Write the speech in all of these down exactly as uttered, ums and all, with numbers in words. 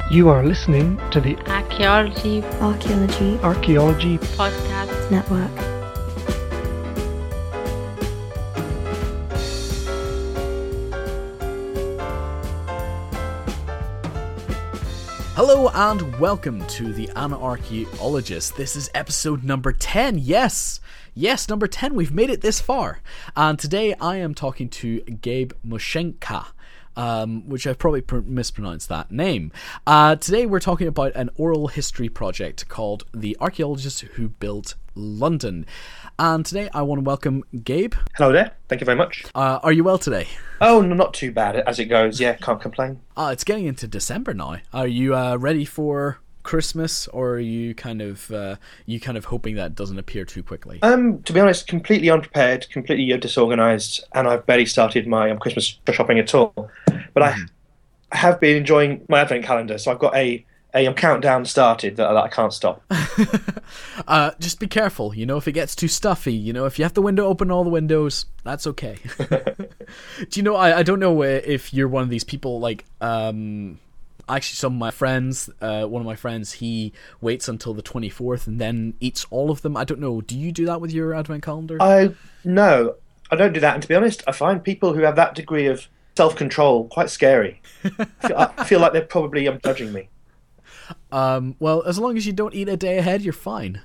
You are listening to the Archaeology Archaeology Archaeology Podcast Network. Hello and welcome to the Anarchaeologist. This is episode number ten. Yes, yes, number ten. We've made it this far. And today I am talking to Gabe Mushenka. Um, which I've probably pr- mispronounced that name. Uh, today we're talking about an oral history project called The Archaeologists Who Built London. And today I want to welcome Gabe. Hello there, thank you very much. Uh, are you well today? Oh, no, not too bad as it goes, yeah, can't complain. Uh, it's getting into December now. Are you uh, ready for Christmas, or are you kind of uh, you kind of hoping that doesn't appear too quickly? Um, to be honest, completely unprepared, completely disorganised, and I've barely started my um, Christmas shopping at all. But mm. I have been enjoying my advent calendar, so I've got a, a um, countdown started that, that I can't stop. uh, just be careful, you know, if it gets too stuffy, you know, if you have the window open, all the windows, that's okay. Do you know, I, I don't know if you're one of these people, like, um... actually, some of my friends, uh, one of my friends, he waits until the twenty-fourth and then eats all of them. I don't know. Do you do that with your advent calendar? I no, I don't do that. And to be honest, I find people who have that degree of self-control quite scary. I, feel, I feel like they're probably um, judging me. Um, well, as long as you don't eat a day ahead, you're fine.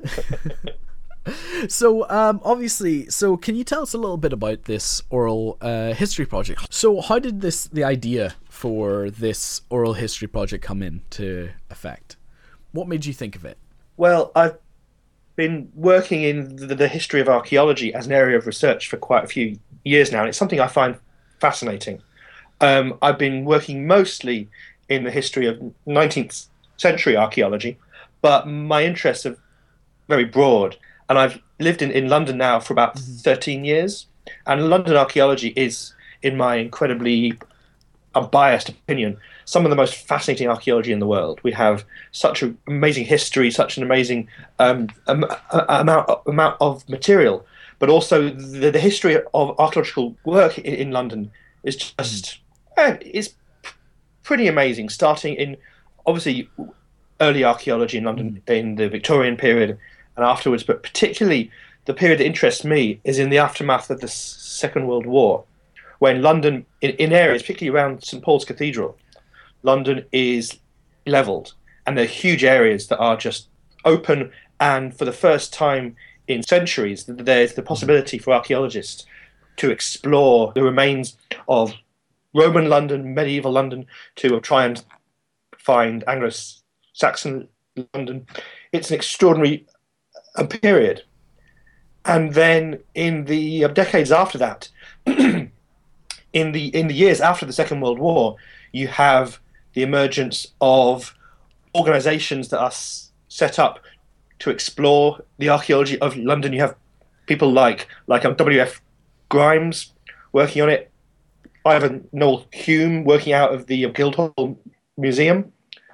So, um, obviously, so can you tell us a little bit about this oral uh, history project? So, how did this the idea for this oral history project come into effect? What made you think of it? Well, I've been working in the, the history of archaeology as an area of research for quite a few years now, and it's something I find fascinating. Um, I've been working mostly in the history of nineteenth century archaeology, but my interests are very broad. And I've lived in, in London now for about thirteen years. And London archaeology is, in my incredibly unbiased opinion, some of the most fascinating archaeology in the world. We have such an amazing history, such an amazing um, am- amount, amount of material. But also the, the history of archaeological work in, in London is just eh, it's p- pretty amazing, starting in, obviously, early archaeology in London in the Victorian period, and afterwards, but particularly the period that interests me is in the aftermath of the Second World War, when London, in, in areas, particularly around St Paul's Cathedral, London is levelled, and there are huge areas that are just open, and for the first time in centuries, there's the possibility for archaeologists to explore the remains of Roman London, medieval London, to try and find Anglo-Saxon London. It's an extraordinary a period. And then in the uh, decades after that, in the in the years after the Second World War, you have the emergence of organisations that are s- set up to explore the archaeology of London. You have people like like um, W F Grimes working on it, Ivan Noel Hume working out of the uh, Guildhall Museum,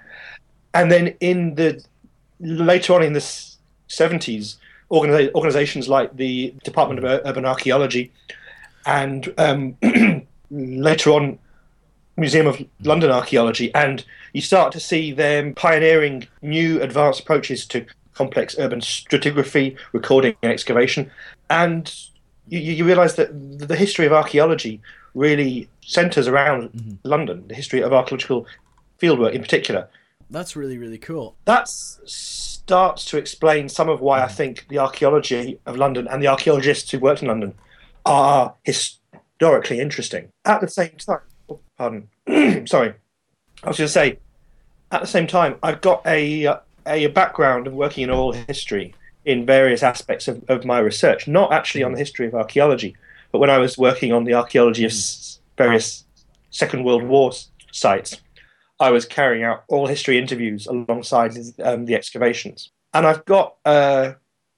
and then in the later on in the seventies, organi- organisations like the Department of Urban Archaeology and um, later on Museum of London Archaeology, and you start to see them pioneering new advanced approaches to complex urban stratigraphy, recording and excavation, and you, you realise that the history of archaeology really centres around mm-hmm. London, the history of archaeological fieldwork in particular. That's really, really cool. That's starts to explain some of why I think the archaeology of London and the archaeologists who worked in London are historically interesting. At the same time, oh, pardon, sorry, I was going to say, at the same time, I've got a a background of working in oral history in various aspects of, of my research, not actually on the history of archaeology, but when I was working on the archaeology of various Second World War sites, I was carrying out oral history interviews alongside um, the excavations. And I've got uh,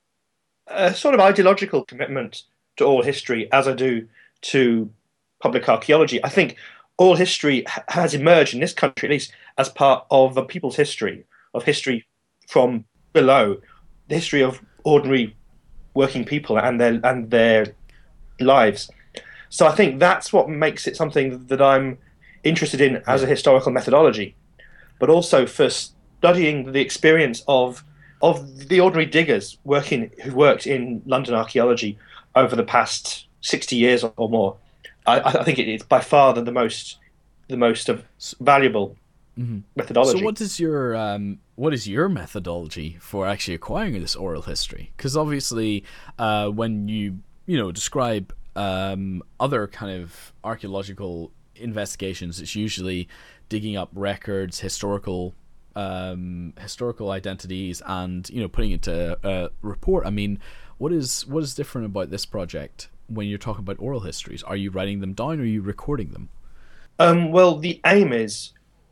a sort of ideological commitment to oral history as I do to public archaeology. I think oral history ha- has emerged in this country, at least, as part of a people's history, of history from below, the history of ordinary working people and their and their lives. So I think that's what makes it something that I'm interested in as a historical methodology. but also for studying the experience of of the ordinary diggers working who worked in London archaeology over the past sixty years or more. I, I think it's by far the, the most the most of valuable mm-hmm. methodology. So, what is your um, what is your methodology for actually acquiring this oral history? Because obviously, uh, when you you know describe um, other kind of archaeological investigations, it's usually digging up records, historical um, historical identities, and you know putting it to a report. I mean, what is what is different about this project when you're talking about oral histories? Are you writing them down, or are you recording them? Um, well, the aim is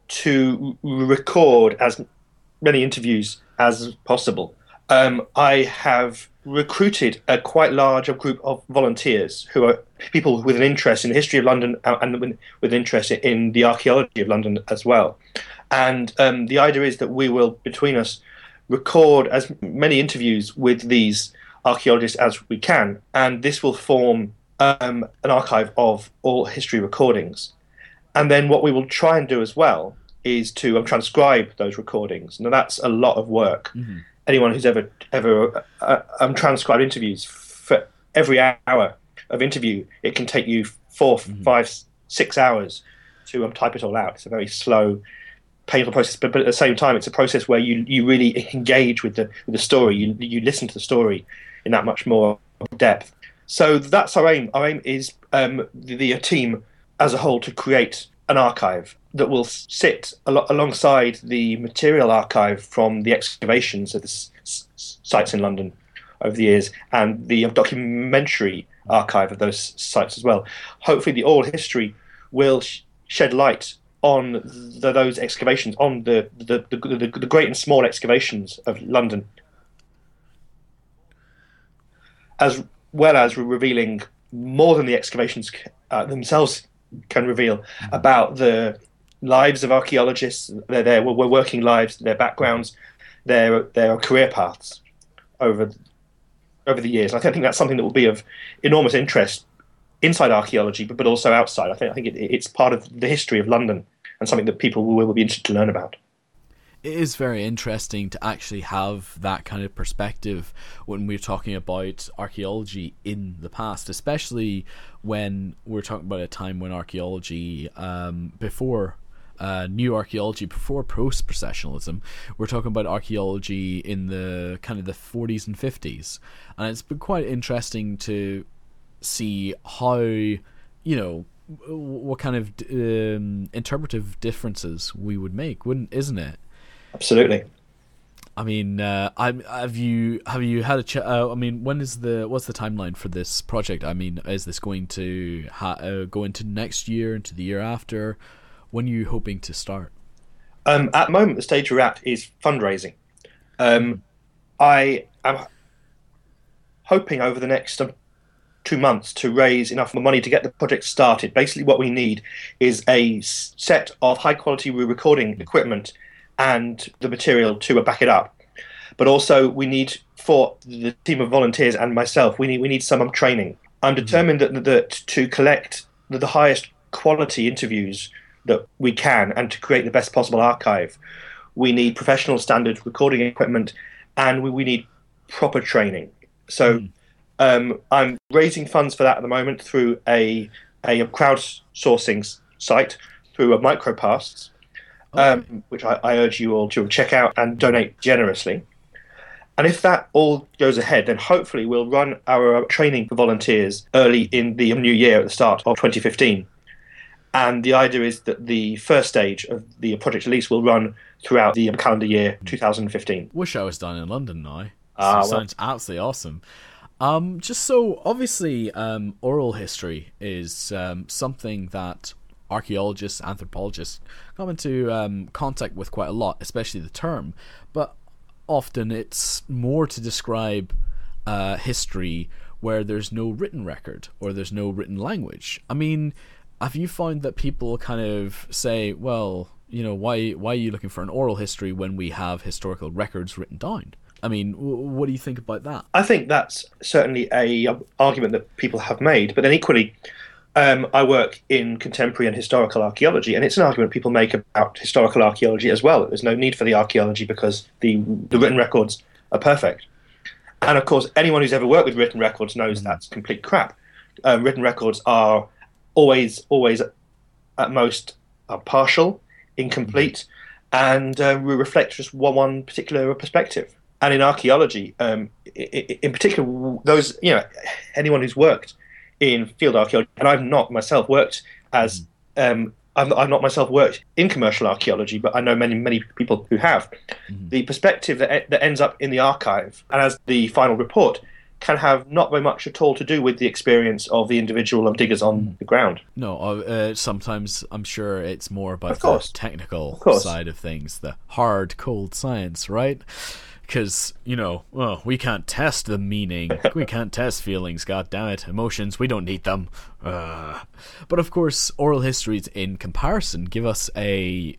to record as many interviews as possible. Um, I have recruited a quite large group of volunteers who are people with an interest in the history of London and with interest in the archaeology of London as well. And um, the idea is that we will, between us, record as many interviews with these archaeologists as we can, and this will form um, an archive of all history recordings. And then what we will try and do as well is to um, transcribe those recordings. Now that's a lot of work. Mm-hmm. Anyone who's ever ever uh, um, transcribed interviews, for every hour of interview, it can take you four, mm-hmm. five, six hours to um, type it all out. It's a very slow, painful process, but, but at the same time, it's a process where you, you really engage with the with the story. You you listen to the story in that much more depth. So that's our aim. Our aim is um, the, the team as a whole to create an archive that will sit al- alongside the material archive from the excavations of the s- s- sites in London over the years, and the documentary archive of those sites as well. Hopefully the oral history will sh- shed light on the, those excavations, on the the, the the the great and small excavations of London, as well as revealing more than the excavations uh, themselves can reveal about the lives of archaeologists, their, their working lives, their backgrounds, their their career paths over over the years. And I think that's something that will be of enormous interest inside archaeology, but, but also outside. I think I think it, it's part of the history of London and something that people will, will be interested to learn about. It is very interesting to actually have that kind of perspective when we're talking about archaeology in the past, especially when we're talking about a time when archaeology, um, before uh, new archaeology, before post-processionalism, we're talking about archaeology in the kind of the forties and fifties. And it's been quite interesting to see how, you know, what kind of um, interpretive differences we would make, wouldn't isn't it? Absolutely. I mean, uh, I, have you have you had a ch- uh, I mean, when is the what's the timeline for this project? I mean, is this going to ha- uh, go into next year, into the year after? When are you hoping to start? Um, at the moment, the stage we're at is fundraising. Um, I am hoping over the next um, two months to raise enough money to get the project started. Basically, what we need is a set of high-quality recording equipment and the material to back it up. But also we need, for the team of volunteers and myself, we need we need some training. I'm determined that, that to collect the, the highest quality interviews that we can and to create the best possible archive, we need professional standard recording equipment and we, we need proper training. So mm. um, I'm raising funds for that at the moment through a, a crowdsourcing site, through a Micropasts. Um, okay. Which I, I urge you all to check out and donate generously. And if that all goes ahead, then hopefully we'll run our training for volunteers early in the new year at the start of twenty fifteen. And the idea is that the first stage of the project release will run throughout the calendar year twenty fifteen. Wish I was down in London now. Ah, so sounds well. Absolutely awesome. Um, just so, obviously, um, oral history is um, something that archaeologists, anthropologists come into um, contact with quite a lot, especially the term, but often it's more to describe uh, history where there's no written record or there's no written language. I mean, have you found that people kind of say, well, you know, why why are you looking for an oral history when we have historical records written down? I mean, w- what do you think about that? I think that's certainly a um, argument that people have made, but then equally Um, I work in contemporary and historical archaeology, and it's an argument people make about historical archaeology as well. There's no need for the archaeology because the, the written records are perfect. And of course, anyone who's ever worked with written records knows that's complete crap. Um, written records are always, always at most are partial, incomplete, and uh, reflect just one, one particular perspective. And in archaeology, um, in particular, those you know, anyone who's worked in field archaeology, and I've not myself worked as um, I've, I've not myself worked in commercial archaeology, but I know many many people who have. Mm-hmm. The perspective that that ends up in the archive and as the final report can have not very much at all to do with the experience of the individual diggers on mm. the ground. No, uh, sometimes I'm sure it's more about the technical side of things, the hard, cold science, right? Because, you know, well, we can't test the meaning. We can't test feelings, god damn it. Emotions, we don't need them. Uh. But of course, oral histories in comparison give us a,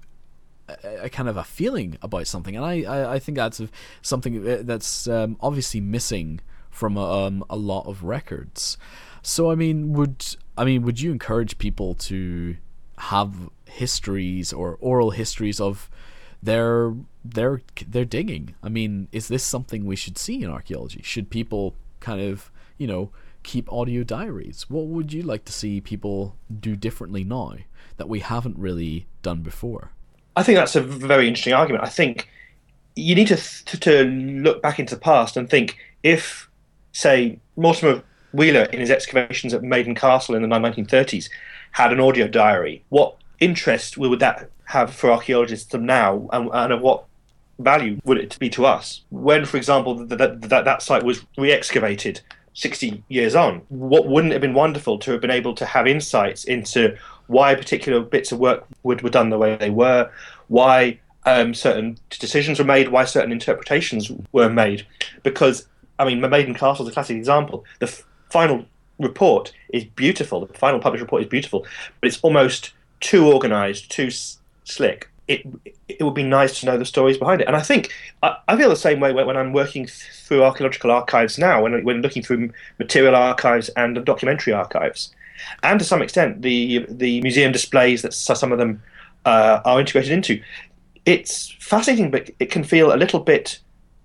a, a kind of a feeling about something. And I, I, I think that's something that's um, obviously missing from um, a lot of records. So, I mean, would I mean, would you encourage people to have histories or oral histories of their their their digging? I mean, is this something we should see in archaeology? Should people kind of, you know, keep audio diaries? What would you like to see people do differently now that we haven't really done before? I think that's a very interesting argument. I think you need to to, to look back into the past and think if, say, Mortimer Wheeler in his excavations at Maiden Castle in the nineteen thirties had an audio diary, what interest would that have for archaeologists now, and, and of what value would it be to us? When, for example, that that, that site was re-excavated sixty years on, what wouldn't it have been wonderful to have been able to have insights into why particular bits of work were, were done the way they were, why um, certain decisions were made, why certain interpretations were made? Because, I mean, Maiden Castle is a classic example. The f- final report is beautiful. The final published report is beautiful, but it's almost too organised, too s- slick. It it would be nice to know the stories behind it. And I think I, I feel the same way when I'm working th- through archaeological archives now, when when looking through material archives and documentary archives, and to some extent the the museum displays that some of them uh, are integrated into. It's fascinating, but it can feel a little bit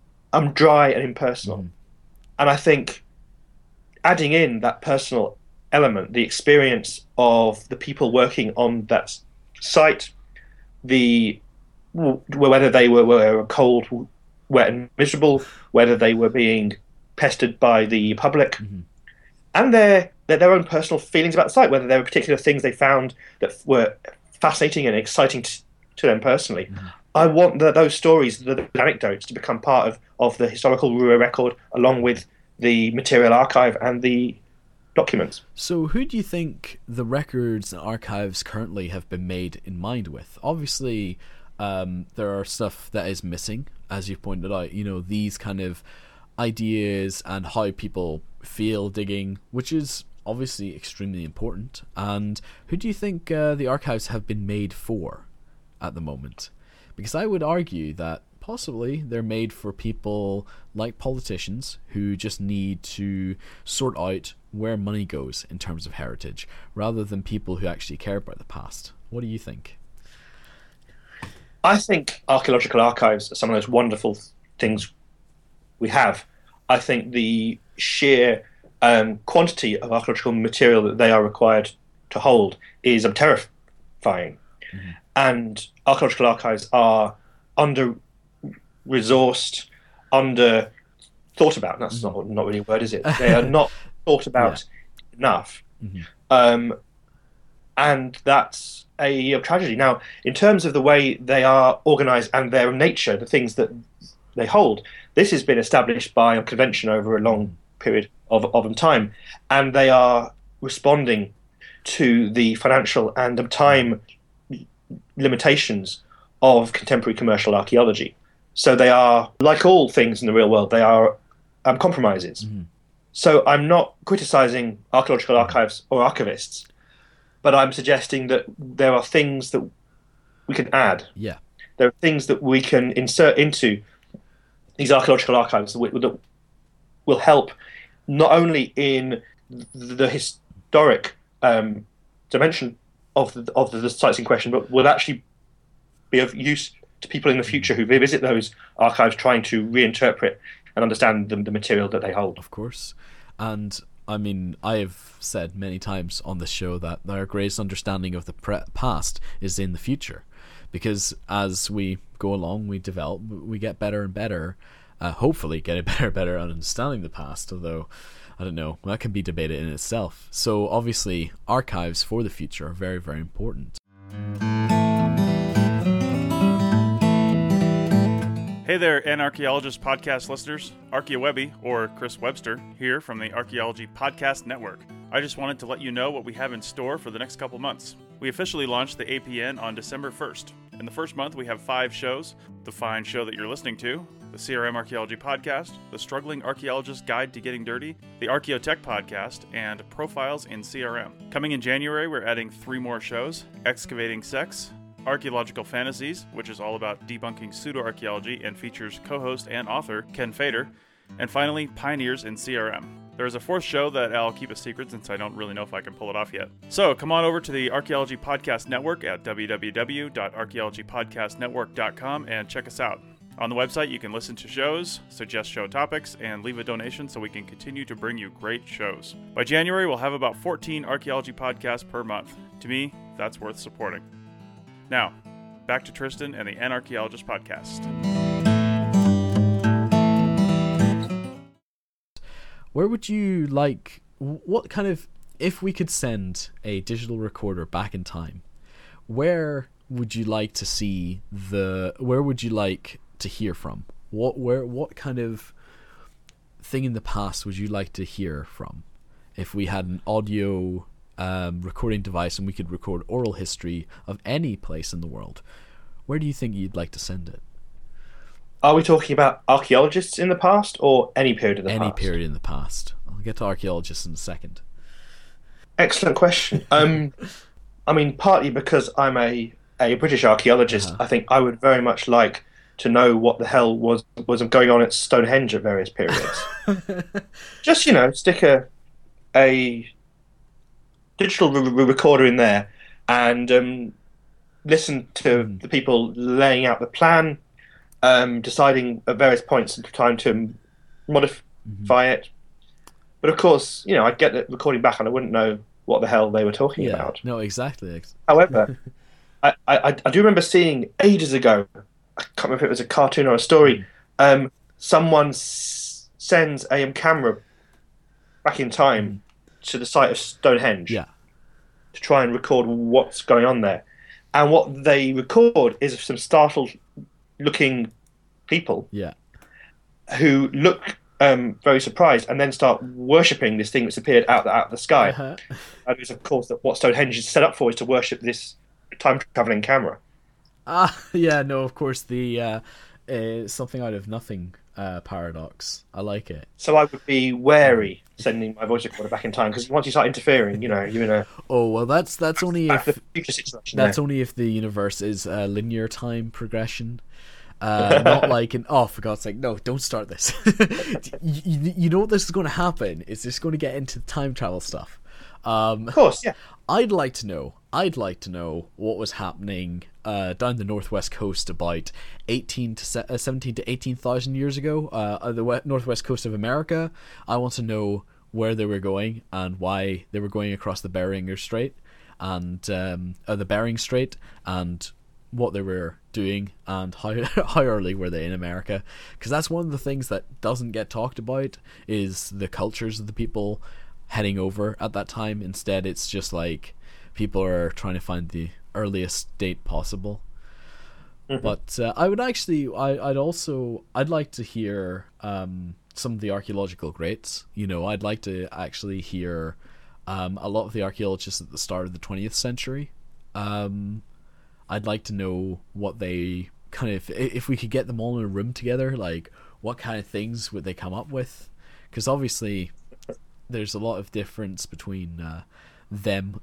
um dry and impersonal. Mm. And I think adding in that personal element, the experience of the people working on that site, the whether they were, were cold, wet and miserable, whether they were being pestered by the public, mm-hmm. and their, their their own personal feelings about the site, whether there were particular things they found that were fascinating and exciting to, to them personally. Mm-hmm. I want the, those stories, the anecdotes, to become part of, of the historical record, along with the material archive and the documents. So who do you think the records and archives currently have been made in mind with? Obviously, um, there are stuff that is missing, as you've pointed out, you know, these kind of ideas and how people feel digging, which is obviously extremely important. And who do you think uh, the archives have been made for at the moment? Because I would argue that possibly they're made for people like politicians who just need to sort out where money goes in terms of heritage, rather than people who actually care about the past. What do you think? I think archaeological archives are some of those wonderful things we have. I think the sheer um, quantity of archaeological material that they are required to hold is um, terrifying. Mm-hmm. And archaeological archives are under-resourced, under-thought about. That's mm-hmm. not not really a word, is it? They are not thought about yeah. enough. Mm-hmm. Um, and that's a, a tragedy. Now, in terms of the way they are organised and their nature, the things that they hold, this has been established by a convention over a long period of, of time, and they are responding to the financial and time limitations of contemporary commercial archaeology. So they are, like all things in the real world, they are um, compromises. Mm-hmm. So I'm not criticising archaeological archives or archivists, but I'm suggesting that there are things that we can add. Yeah. There are things that we can insert into these archaeological archives that will help not only in the historic um, dimension of the, of the sites in question, but will actually be of use to people in the future who visit those archives trying to reinterpret and understand the, the material that they hold. Of course. And I mean, I have said many times on this show that our greatest understanding of the pre- past is in the future, because as we go along, we develop, we get better and better, uh, hopefully getting better and better at understanding the past, although I don't know, that can be debated in itself. So obviously archives for the future are very, very important. Hey there, Anarchaeologist podcast listeners. ArchaeoWebby, or Chris Webster, here from the Archaeology Podcast Network. I just wanted to let you know what we have in store for the next couple months. We officially launched the A P N on December first. In the first month, we have five shows. The fine show that you're listening to, the C R M Archaeology Podcast, the Struggling Archaeologist Guide to Getting Dirty, the Archaeotech Podcast, and Profiles in C R M. Coming in January, we're adding three more shows: Excavating Sex, Archaeological Fantasies, which is all about debunking pseudo-archaeology and features co-host and author Ken Fader, and finally, Pioneers in C R M. There is a fourth show that I'll keep a secret since I don't really know if I can pull it off yet. So come on over to the Archaeology Podcast Network at w w w dot archaeology podcast network dot com and check us out. On the website, you can listen to shows, suggest show topics, and leave a donation so we can continue to bring you great shows. By January, we'll have about fourteen archaeology podcasts per month. To me, that's worth supporting. Now, back to Tristan and the Anarchaeologist Podcast. Where would you like, what kind of, if we could send a digital recorder back in time, where would you like to see the, where would you like to hear from? What, where, what kind of thing in the past would you like to hear from? If we had an audio um, recording device and we could record oral history of any place in the world, where do you think you'd like to send it? Are we talking about archaeologists in the past or any period in the any past? Any period in the past. I'll get to archaeologists in a second. Excellent question. Um, I mean, partly because I'm a, a British archaeologist, uh-huh. I think I would very much like to know what the hell was, was going on at Stonehenge at various periods. Just, you know, stick a, a digital re- recorder in there and um, listen to mm. the people laying out the plan, Um, deciding at various points in time to modify mm-hmm. it. But of course, you know, I'd get the recording back and I wouldn't know what the hell they were talking yeah, about. No, exactly. However, I, I, I do remember seeing ages ago, I can't remember if it was a cartoon or a story, um, someone s- sends a um, camera back in time mm. to the site of Stonehenge yeah. to try and record what's going on there. And what they record is some startled looking people yeah. who look um, very surprised and then start worshipping this thing that's appeared out, out of the sky. Uh-huh. And it's of course that what Stonehenge is set up for is to worship this time-traveling camera. Ah, yeah, no, of course, the uh, uh, something out of nothing uh, paradox. I like it. So I would be wary sending my voice recorder back in time, because once you start interfering, you know, you're in a... Oh, well, that's that's only if... future situation that's there. only if the universe is a linear time progression. Uh, not like an, oh, for God's sake, no, don't start this. you, you know what this is going to happen? Is this going to get into time travel stuff? Um, of course, yeah. I'd like to know, I'd like to know what was happening uh, down the northwest coast about eighteen to se- uh, seventeen to eighteen thousand years ago, uh, the we- northwest coast of America. I want to know where they were going and why they were going across the Bering Strait and um, uh, the Bering Strait and what they were doing and how how early were they in America, because that's one of the things that doesn't get talked about is the cultures of the people heading over at that time. Instead, it's just like people are trying to find the earliest date possible. Mm-hmm. But uh, I would actually I, I'd also I'd like to hear um, some of the archaeological greats. You know, I'd like to actually hear um, a lot of the archaeologists at the start of the twentieth century. um I'd like to know what they kind of, if we could get them all in a room together, like what kind of things would they come up with? Because obviously there's a lot of difference between uh, them,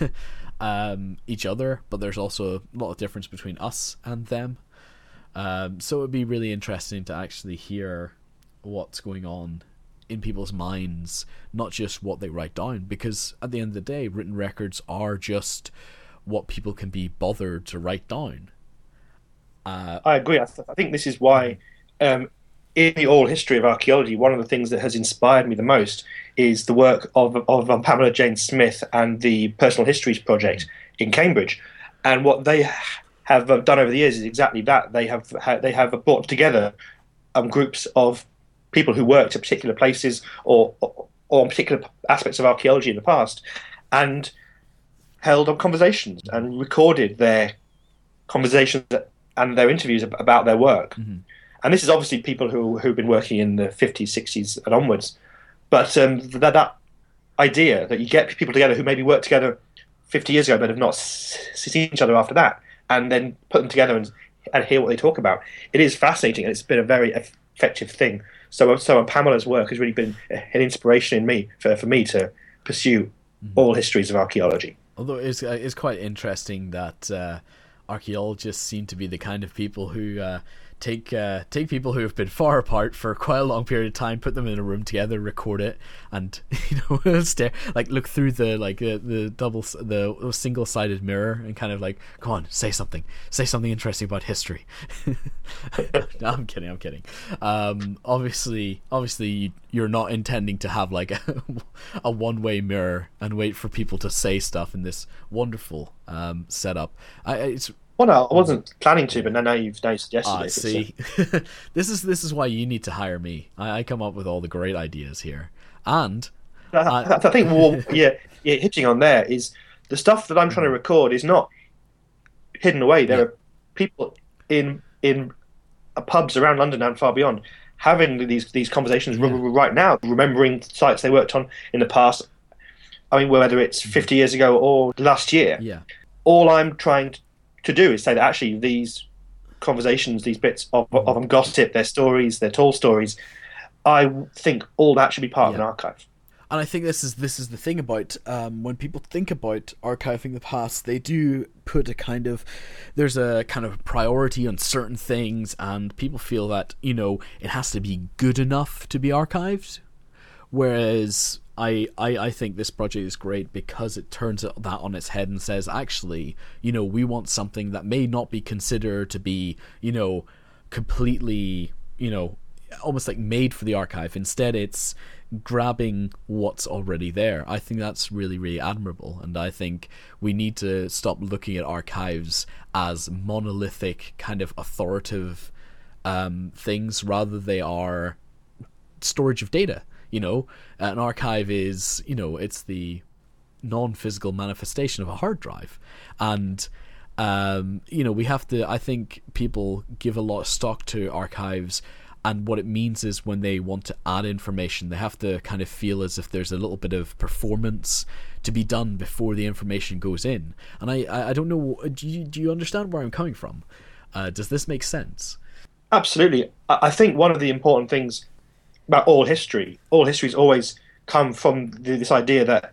um, each other, but there's also a lot of difference between us and them. Um, so it would be really interesting to actually hear what's going on in people's minds, not just what they write down, because at the end of the day, written records are just what people can be bothered to write down. Uh, I agree. I, th- I think this is why, um, in the oral history of archaeology, one of the things that has inspired me the most is the work of of um, Pamela Jane Smith and the Personal Histories Project in Cambridge. And what they have done over the years is exactly that. They have they have brought together um, groups of people who worked at particular places or, or or on particular aspects of archaeology in the past, and held on conversations and recorded their conversations and their interviews about their work. Mm-hmm. And this is obviously people who who've been working in the fifties, sixties, and onwards. But um, that that idea that you get people together who maybe worked together fifty years ago but have not seen each other after that, and then put them together and, and hear what they talk about. It is fascinating, and it's been a very effective thing. So, so Pamela's work has really been an inspiration in me for, for me to pursue mm-hmm. all histories of archaeology. Although it's it's quite interesting that uh, archaeologists seem to be the kind of people who uh, take uh, take people who have been far apart for quite a long period of time, put them in a room together, record it, and you know, stare, like look through the like uh, the double the single sided mirror and kind of like, come on, say something, say something interesting about history. No, I'm kidding, I'm kidding. Um, obviously, obviously, you're not intending to have like a, a one way mirror and wait for people to say stuff in this wonderful um, setup. I, it's Well, no, I wasn't planning to, but now you've now suggested ah, it. see, this is this is why you need to hire me. I, I come up with all the great ideas here, and I, I, I think, well, yeah, yeah, hitching on there is the stuff that I'm trying to record is not hidden away. There yeah. are people in in uh, pubs around London and far beyond having these these conversations yeah. right now, remembering sites they worked on in the past. I mean, whether it's fifty years ago or last year. Yeah. All I'm trying to to do is say that actually these conversations, these bits of, of them gossip, their stories, their tall stories, I think all that should be part yeah. of an archive. And I think this is this is the thing about um, when people think about archiving the past, they do put a kind of there's a kind of priority on certain things, and people feel that, you know, it has to be good enough to be archived, whereas I, I, I think this project is great because it turns that on its head and says, actually, you know, we want something that may not be considered to be, you know, completely, you know, almost like made for the archive. Instead, it's grabbing what's already there. I think that's really, really admirable. And I think we need to stop looking at archives as monolithic, kind of authoritative um, things, rather they are storage of data. You know, an archive is, you know, it's the non-physical manifestation of a hard drive. And, um, you know, we have to, I think people give a lot of stock to archives, and what it means is when they want to add information, they have to kind of feel as if there's a little bit of performance to be done before the information goes in. And I, I don't know, do you, do you understand where I'm coming from? Uh, does this make sense? Absolutely. I think one of the important things about all history, all histories always come from the, this idea that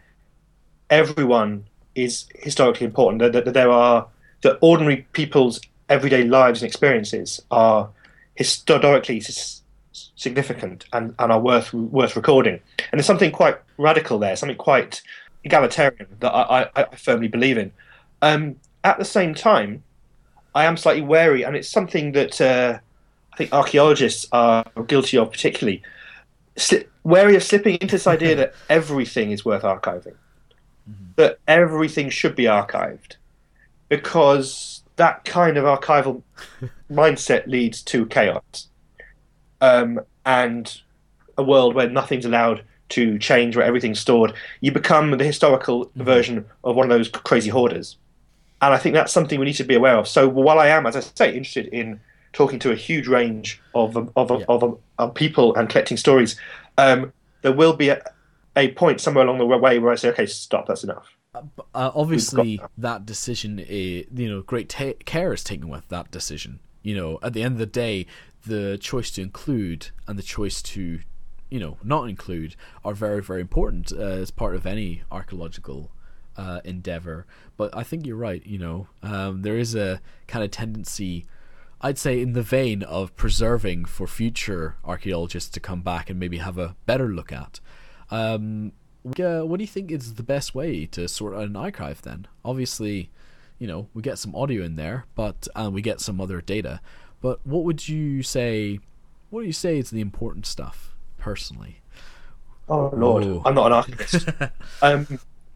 everyone is historically important, that, that, that there are, that ordinary people's everyday lives and experiences are historically s- significant and, and are worth worth recording. And there's something quite radical there, something quite egalitarian that I, I, I firmly believe in. Um, at the same time, I am slightly wary, and it's something that uh, I think archaeologists are guilty of particularly, Sli- wary of slipping into this idea that everything is worth archiving, mm-hmm. that everything should be archived, because that kind of archival mindset leads to chaos um, and a world where nothing's allowed to change, where everything's stored. You become the historical mm-hmm. version of one of those crazy hoarders. And I think that's something we need to be aware of. So while I am, as I say, interested in talking to a huge range of of, of, yeah. of, of, of people and collecting stories, um, there will be a, a point somewhere along the way where I say, okay, stop, that's enough. Uh, uh, obviously, that. that decision, is, you know, great ta- care is taken with that decision. You know, at the end of the day, the choice to include and the choice to, you know, not include are very, very important uh, as part of any archaeological uh, endeavor. But I think you're right. You know, um, there is a kind of tendency, I'd say in the vein of preserving for future archaeologists to come back and maybe have a better look at. Um, uh, what do you think is the best way to sort out an archive then? Obviously, you know, we get some audio in there, but uh, we get some other data. But what would you say? What do you say is the important stuff, personally? Oh Lord, Oh. I'm not an archivist. um,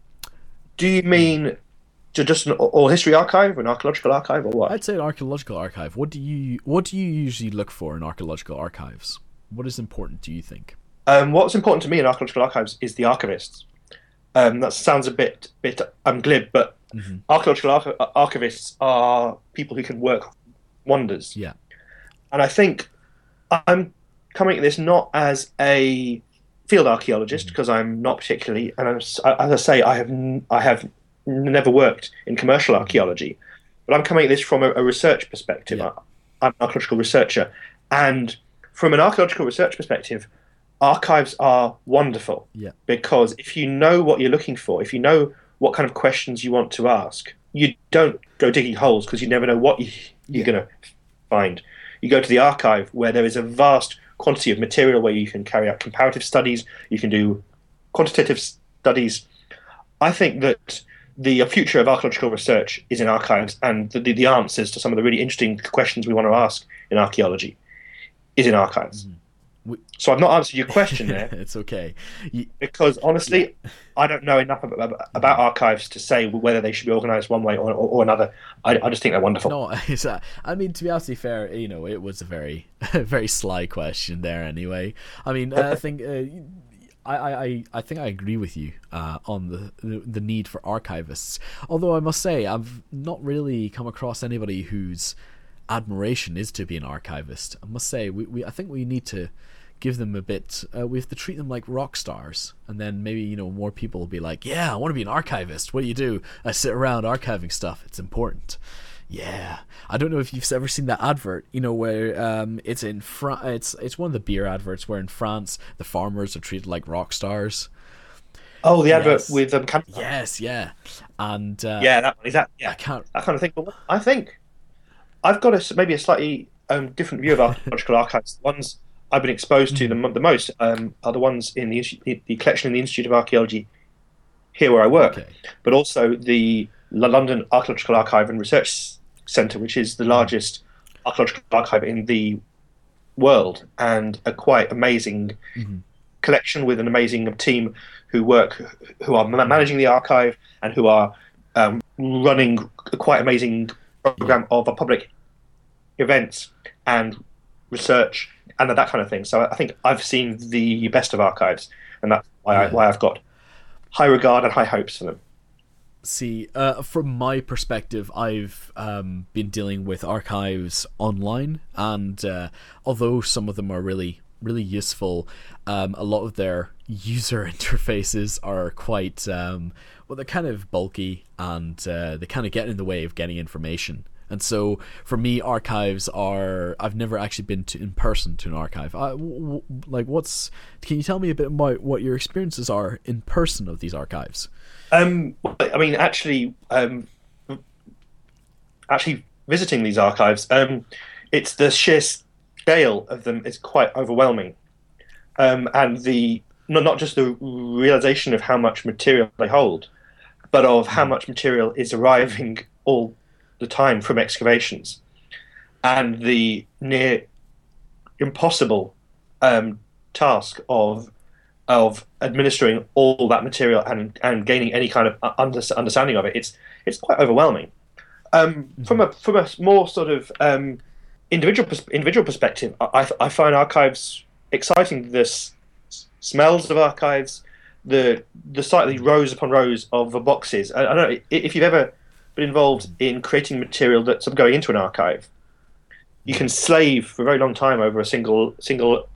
do you mean ju- just an oral history archive, or an archaeological archive, or what? I'd say an archaeological archive. What do you What do you usually look for in archaeological archives? What is important, do you think? Um, what's important to me in archaeological archives is the archivists. Um, that sounds a bit bit um, glib, but Mm-hmm. archaeological archi- archivists are people who can work wonders. Yeah. And I think I'm coming at this not as a field archaeologist, because I'm not particularly, and I'm, as I say, I have n- I have never worked in commercial archaeology, but I'm coming at this from a, a research perspective. Yeah. I, I'm an archaeological researcher, and from an archaeological research perspective, archives are wonderful. Yeah. Because if you know what you're looking for, if you know what kind of questions you want to ask, you don't go digging holes, because you never know what you, you're Yeah. going to find. You go to the archive, where there is a vast quantity of material where you can carry out comparative studies, you can do quantitative studies. I think that the future of archaeological research is in archives, and the, the, the answers to some of the really interesting questions we want to ask in archaeology is in archives. Mm-hmm. We- So I've not answered your question there, It's okay. You, because honestly, I don't know enough about, about archives to say whether they should be organised one way or, or, or another. I, I just think they're wonderful. No, it's, uh, I mean, to be absolutely fair, you know, it was a very, very sly question there. Anyway, I mean, uh, I think, uh, I, I, I think I agree with you uh, on the, the the need for archivists. Although I must say, I've not really come across anybody whose admiration is to be an archivist. I must say, we, we I think we need to give them a bit, uh, we have to treat them like rock stars, and then maybe, you know, more people will be like, yeah, I want to be an archivist. What do you do? I sit around archiving stuff. It's important. Yeah, I don't know if you've ever seen that advert, you know, where um, it's in France. It's it's one of the beer adverts where in France the farmers are treated like rock stars. Oh, the advert Yes. with um, Can- Yes, yeah, and uh, yeah, that one is that. I Yeah, can't. that kind of thing. But I think I've got a s maybe a slightly um, different view of archaeological archives. The ones I've been exposed to the, mo- the most um, are the ones in the, insti- the collection in the Institute of Archaeology here where I work, Okay. but also the L- London Archaeological Archive and Research Centre, which is the largest archaeological archive in the world, and a quite amazing Mhm. collection with an amazing team who work, who are ma- managing the archive and who are um, running a quite amazing program of public events and research and that kind of thing. So I think I've seen the best of archives, and that's why, I, Yeah. why I've got high regard and high hopes for them. See, uh, from my perspective, I've um, been dealing with archives online, and uh, although some of them are really, really useful, um, a lot of their user interfaces are quite, um, well, they're kind of bulky, and uh, they kind of get in the way of getting information. And so, for me, archives are. I've never actually been to in person to an archive. I, w- w- like, what's? Can you tell me a bit about what your experiences are in person of these archives? Um, I mean, actually, um, actually visiting these archives, um, it's the sheer scale of them is quite overwhelming, um, and the not not just the realization of how much material they hold, but of how much material is arriving all the time from excavations, and the near impossible um, task of of administering all that material and and gaining any kind of under, understanding of it. It's it's quite overwhelming. Um, from a from a more sort of um, individual pers- individual perspective, I, I find archives exciting. The s- smells of archives, the the sight of the rows upon rows of the boxes. I, I don't know if you've ever been involved in creating material that's going into an archive. You can slave for a very long time over a single single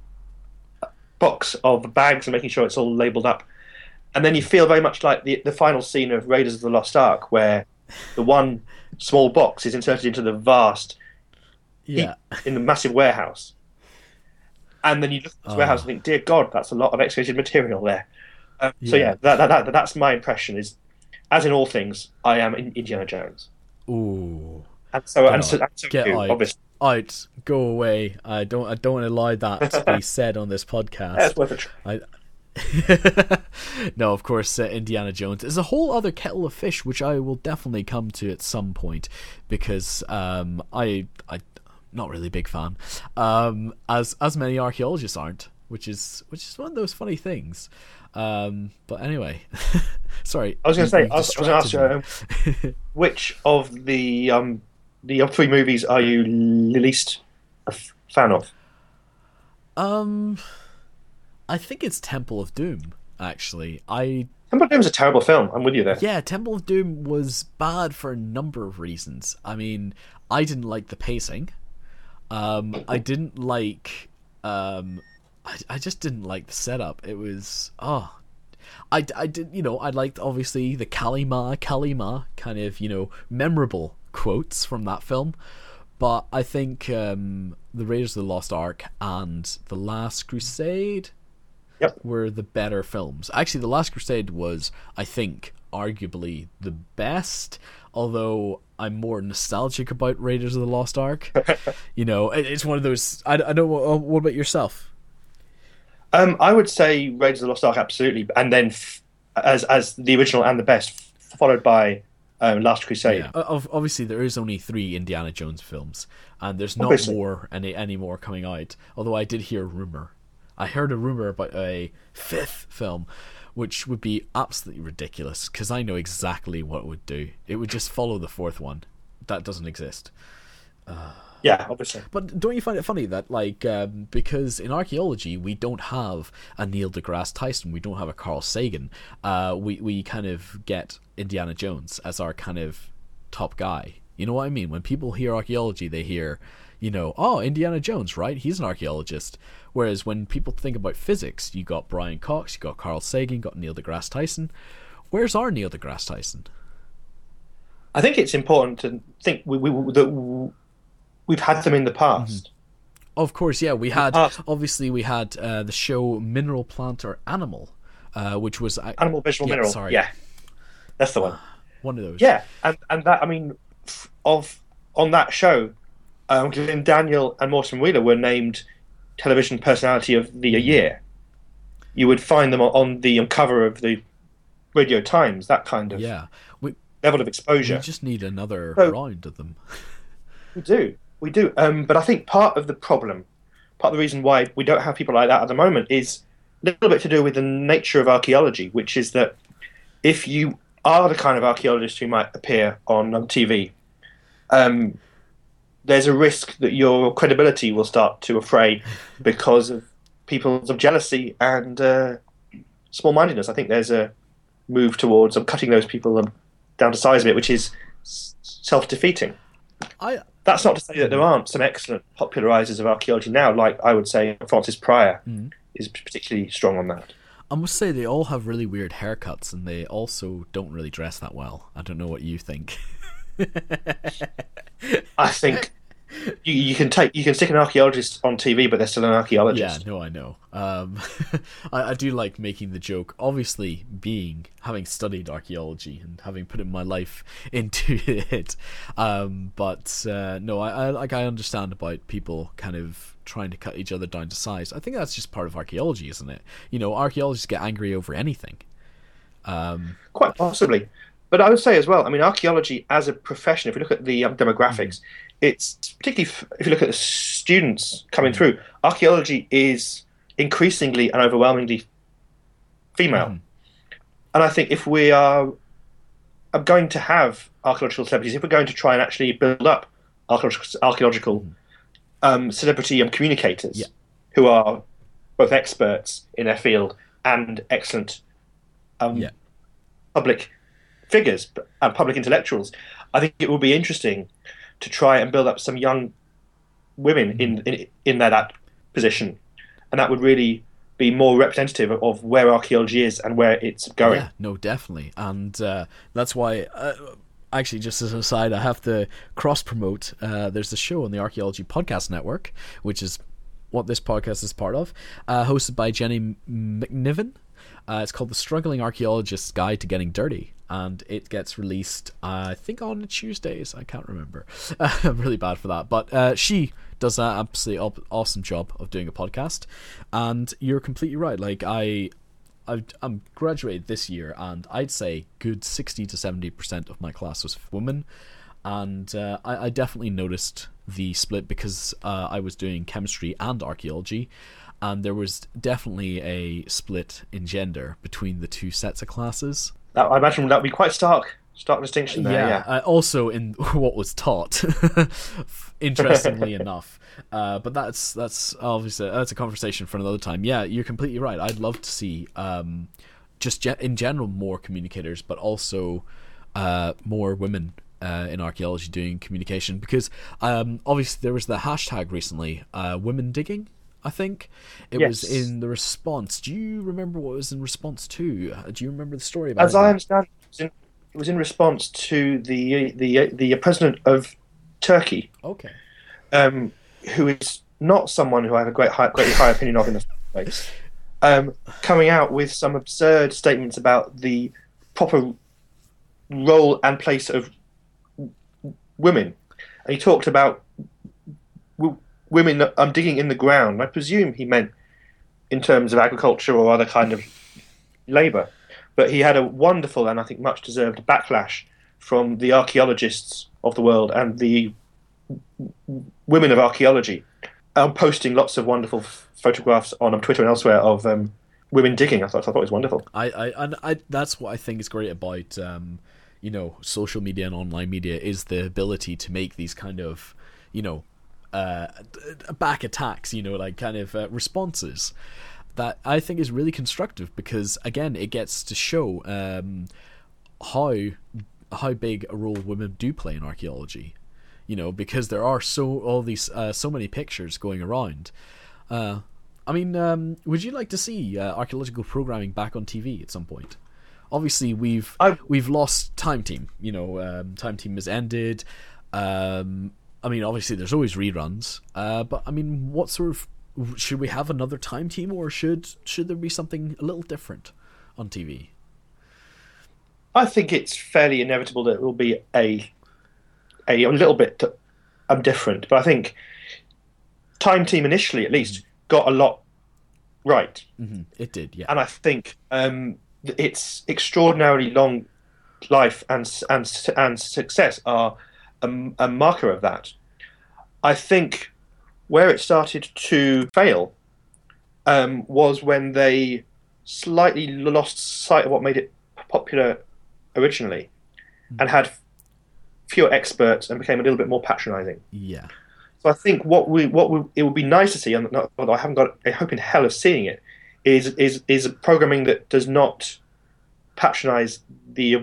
box of bags and making sure it's all labelled up. And then you feel very much like the the final scene of Raiders of the Lost Ark, where the one small box is inserted into the vast Yeah, heap in the massive warehouse. And then you look at this Oh. warehouse and think, dear God, that's a lot of excavated material there. Um, So Yeah. yeah, that, that, that, that's my impression. Is, as in all things, I am in Indiana Jones. ooh, And so, Get and so, out. and so Get you, out. obviously. Out. Go away. I don't. I don't allow that to be said on this podcast. That's worth a try. I. No, of course, uh, Indiana Jones is a whole other kettle of fish, which I will definitely come to at some point, because um, I, I, not really a big fan, um, as as many archaeologists aren't, which is which is one of those funny things. Um, but anyway, sorry. I was going to say, you I was, I was going to ask you, um, which of the um, the three movies are you least a f- fan of? Um, I think it's Temple of Doom. Actually, I Temple of Doom is a terrible film. I'm with you there. yeah, Temple of Doom was bad for a number of reasons. I mean, I didn't like the pacing. Um, I didn't like. Um, I I just didn't like the setup. It was oh. I, I did, you know, I liked obviously the Kalima, Kalima kind of, you know, memorable quotes from that film. But I think um, The Raiders of the Lost Ark and The Last Crusade Yep. were the better films. Actually, The Last Crusade was, I think, arguably the best, although I'm more nostalgic about Raiders of the Lost Ark. You know, it, it's one of those... I, I don't know, what about yourself? Um, I would say Raiders of the Lost Ark, absolutely, and then f- as as the original and the best, f- followed by um, Last Crusade. Yeah. Of, obviously, there is only three Indiana Jones films, and there's not Obviously. more any any more coming out. Although I did hear a rumor. I heard a rumor about a fifth film, which would be absolutely ridiculous because I know exactly what it would do. It would just follow the fourth one. That doesn't exist. Yeah, obviously. But don't you find it funny that, like, um, because in archaeology we don't have a Neil deGrasse Tyson, we don't have a Carl Sagan, uh, we we kind of get Indiana Jones as our kind of top guy. You know what I mean? When people hear archaeology, they hear, you know, oh, Indiana Jones, right? He's an archaeologist. Whereas when people think about physics, you got Brian Cox, you got Carl Sagan, you got Neil deGrasse Tyson. Where's our Neil deGrasse Tyson? I think it's important to think we, we, that we've had them in the past. Of course, yeah, we had, Uh, obviously we had uh, the show Mineral, Plant or Animal, uh, which was... Uh, Animal, Vegetable, yeah, Mineral. Sorry. Yeah, that's the one. One of those. Yeah, and, and that, I mean, f- of on that show, um, Glenn Daniel and Morton Wheeler were named Television Personality of the Year. You would find them on the cover of the Radio Times, that kind of Yeah. We, level of we exposure. just need another So- round of them. We do, we do. Um, but I think part of the problem, part of the reason why we don't have people like that at the moment is a little bit to do with the nature of archaeology, which is that if you are the kind of archaeologist who might appear on um, T V, um, there's a risk that your credibility will start to affray because of people's of jealousy and uh, small-mindedness. I think there's a move towards um, cutting those people um, down to size a bit, which is s- self-defeating. I That's not to say that there aren't some excellent popularizers of archaeology now, like I would say Francis Pryor Mhm. is particularly strong on that. I must say they all have really weird haircuts and they also don't really dress that well. I don't know what you think. I think you, you can take you can stick an archaeologist on T V, but they're still an Yeah, archaeologist. no, I know. Um, I, I do like making the joke. Obviously, being having studied archaeology and having put in my life into it, um, but uh, no, I, I like I understand about people kind of trying to cut each other down to size. I think that's just part of archaeology, isn't it? You know, archaeologists get angry over anything. Um, Quite possibly. But I would say as well, I mean, archaeology as a profession, if you look at the um, demographics, it's particularly f- if you look at the students coming through, archaeology is increasingly and overwhelmingly female. Mhm. And I think if we are, are going to have archaeological celebrities, if we're going to try and actually build up archaeological, archaeological um, celebrity and communicators Yeah. who are both experts in their field and excellent um, Yeah. public figures and public intellectuals, I think it will be interesting to try and build up some young women in in, in that, that position, and that would really be more representative of where archaeology is and where it's going. Yeah, no, definitely, and uh, that's why. Uh, actually, just as an aside, I have to cross promote. Uh, there's a show on the Archaeology Podcast Network, which is what this podcast is part of, uh, hosted by Jenny McNiven. Uh, it's called The Struggling Archaeologist's Guide to Getting Dirty, and it gets released, uh, I think, on Tuesdays. I can't remember. I'm really bad for that. But uh, she does an absolutely op- awesome job of doing a podcast, and you're completely right. Like, I... I've, I'm graduated this year, and I'd say good sixty to seventy percent of my class was women, and uh, I, I definitely noticed the split because uh, I was doing chemistry and archaeology, and there was definitely a split in gender between the two sets of classes. That, I imagine that would be quite stark, stark distinction there. Yeah. yeah. Uh, also in what was taught, interestingly enough. Uh, but that's that's obviously that's a conversation for another time. Yeah, you're completely right. I'd love to see um, just ge- in general more communicators, but also uh, more women uh, in archaeology doing communication, because um, obviously there was the hashtag recently, uh, women digging. I think it yes. was in the response. Do you remember what it was in response to? Uh, do you remember the story about? As I understand, it was, in, it was in response to the the the president of Turkey. Okay. Um, who is not someone who I have a great high, greatly high opinion of in the first place, um, coming out with some absurd statements about the proper role and place of women. And he talked about w- women um, digging in the ground. I presume he meant in terms of agriculture or other kind of labour. But he had a wonderful and I think much deserved backlash from the archaeologists of the world and the women of archaeology. I'm posting lots of wonderful f- photographs on um, Twitter and elsewhere of um, women digging. I thought I thought it was wonderful. I, I and I that's what I think is great about um, you know, social media and online media, is the ability to make these kind of, you know, uh, back attacks, you know, like kind of uh, responses that I think is really constructive, because again it gets to show um, how how big a role women do play in archaeology. You know, because there are so all these uh, so many pictures going around. Uh, I mean, um, would you like to see uh, archaeological programming back on T V at some point? Obviously, we've I... we've lost Time Team. You know, um, Time Team has ended. Um, I mean, obviously, there's always reruns. Uh, but I mean, what sort of should we have another Time Team, or should should there be something a little different on T V? I think it's fairly inevitable that it will be a. A, a little bit um, different, but I think Time Team initially, at least, got a lot right. Mm-hmm. It did, yeah. And I think um, its extraordinarily long life and and and success are a, a marker of that. I think where it started to fail um, was when they slightly lost sight of what made it popular originally, mm-hmm. and had fewer experts and became a little bit more patronising. Yeah. So I think what we what we, it would be nice to see, and not, although I haven't got a hope in hell of seeing it, is is is programming that does not patronise the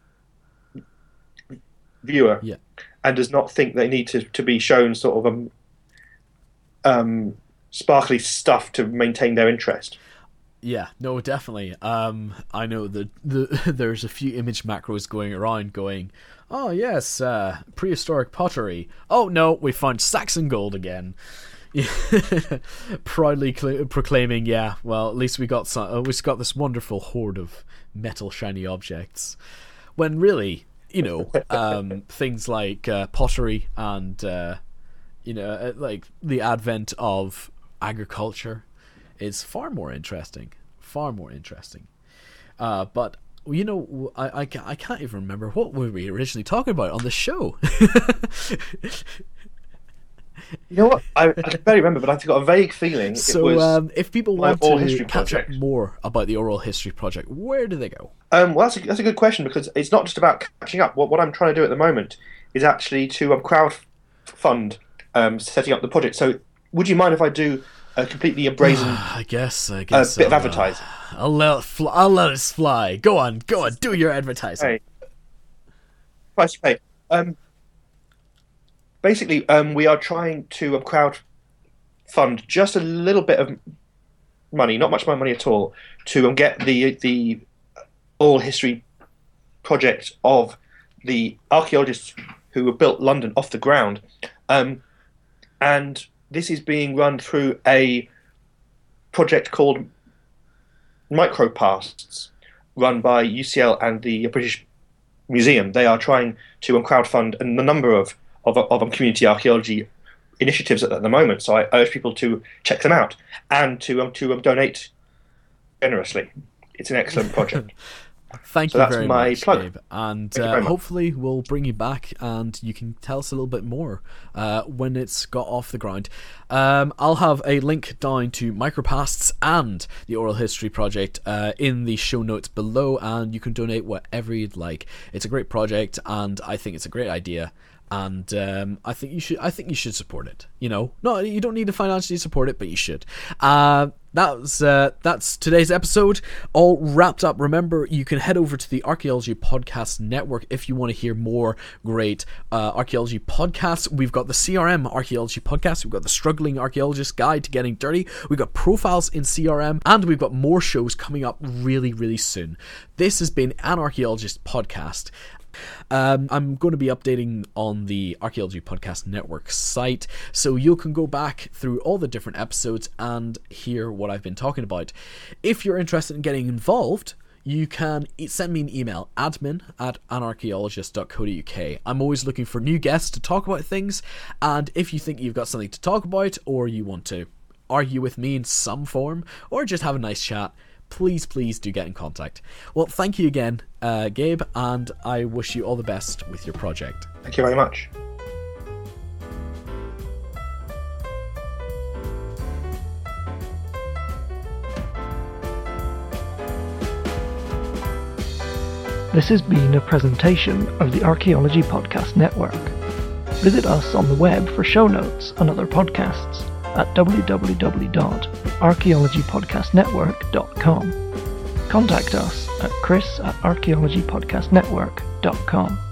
viewer, yeah. and does not think they need to, to be shown sort of um, um sparkly stuff to maintain their interest. Yeah, no, definitely. Um, I know that the, there's a few image macros going around going, oh yes, uh, prehistoric pottery. Oh no, we found Saxon gold again. Proudly cl- proclaiming, yeah, well, at least we got some, uh, we got this wonderful hoard of metal shiny objects. When really, you know, um, things like uh, pottery and, uh, you know, uh, like the advent of agriculture is far more interesting, far more interesting. Uh, but you know, I, I, I can't even remember what were we originally talking about on the show. You know what? I, I can barely remember, but I've got a vague feeling. So, it was um, if people want oral to history catch up project. more about the Oral History Project, where do they go? Um, well, that's a, that's a good question, because it's not just about catching up. What what I'm trying to do at the moment is actually to um, crowd fund um, setting up the project. So, would you mind if I do a completely brazen I guess, I guess. uh, bit of I'll, advertising? Uh, I'll let it fly, I'll let it fly. Go on, go on, do your advertising. Hey. Price you pay. Um, basically, um, we are trying to um, crowd fund just a little bit of money, not much money at all, to um, get the the oral history project of the archaeologists who built London off the ground. Um, and this is being run through a project called micropasts run by U C L and the British Museum. They are trying to um, crowdfund a number of, of, of um, community archaeology initiatives at the moment, so I urge people to check them out and to um, to um, donate generously. It's an excellent project. Thank so you that's very my much, plug. Gabe. And Thank you uh, very much. hopefully we'll bring you back and you can tell us a little bit more uh, when it's got off the ground. Um, I'll have a link down to Micropasts and the Oral History Project uh, in the show notes below, and you can donate whatever you'd like. It's a great project, and I think it's a great idea. And um, I think you should. I think you should support it. You know, no, you don't need to financially support it, but you should. Uh, that's uh, that's today's episode, all wrapped up. Remember, you can head over to the Archaeology Podcast Network if you want to hear more great uh, archaeology podcasts. We've got the C R M Archaeology Podcast. We've got the Struggling Archaeologist Guide to Getting Dirty. We've got Profiles in C R M, and we've got more shows coming up really, really soon. This has been an Archaeologist Podcast. Um, I'm going to be updating on the Archaeology Podcast Network site, so you can go back through all the different episodes and hear what I've been talking about. If you're interested in getting involved, you can send me an email, admin at anarchaeologist dot co dot uk. I'm always looking for new guests to talk about things, and if you think you've got something to talk about, or you want to argue with me in some form, or just have a nice chat, please, please do get in contact. Well, thank you again, uh, Gabe, and I wish you all the best with your project. Thank you very much. This has been a presentation of the Archaeology Podcast Network. Visit us on the web for show notes and other podcasts at w w w dot archaeology podcast network dot com. Contact us at chris at archaeology podcast network dot com.